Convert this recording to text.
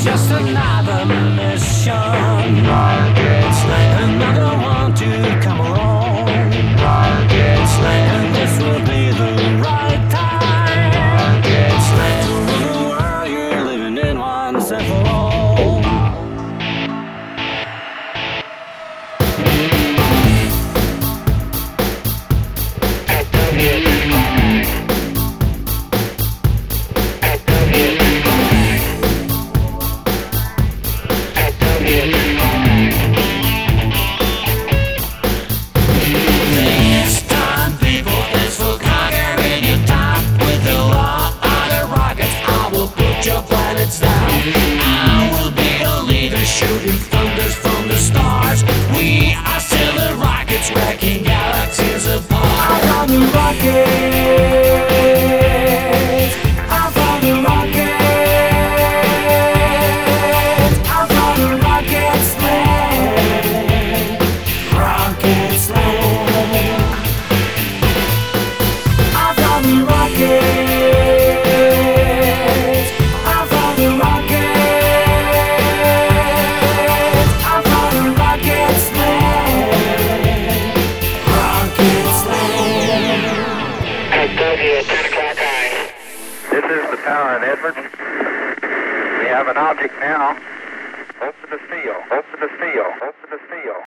just another mission. Another one to come along. And this will be the right time to rule the world you're living in once and for all. This time, people, is for conquering your top with the law of the rockets. I will put your planets down. I will be a leader, shooting thunders from the stars. We are still the rockets, wrecking galaxies apart. I'm on the rocket. I'm on the rocket. I'm on the rocket sled. Rocket sled. I'm on the rocket. I'm on the rocket. I'm on the rocket sled. Rocket sled. Custodian, 10 o'clock high. This is the tower in Edwards. We have an object now. Open the seal. Open the seal. Open the seal.